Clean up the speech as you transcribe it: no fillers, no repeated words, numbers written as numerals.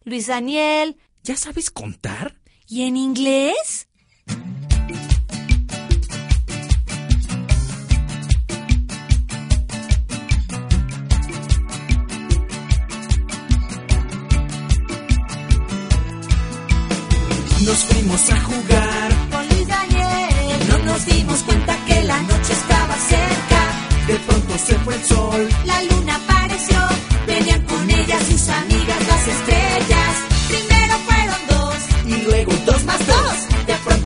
Luis Daniel. ¿Ya sabes contar? ¿Y en inglés? Nos fuimos a jugar Con Luis Daniel. No nos dimos cuenta que la noche estaba cerca. De pronto se fue el sol. La luna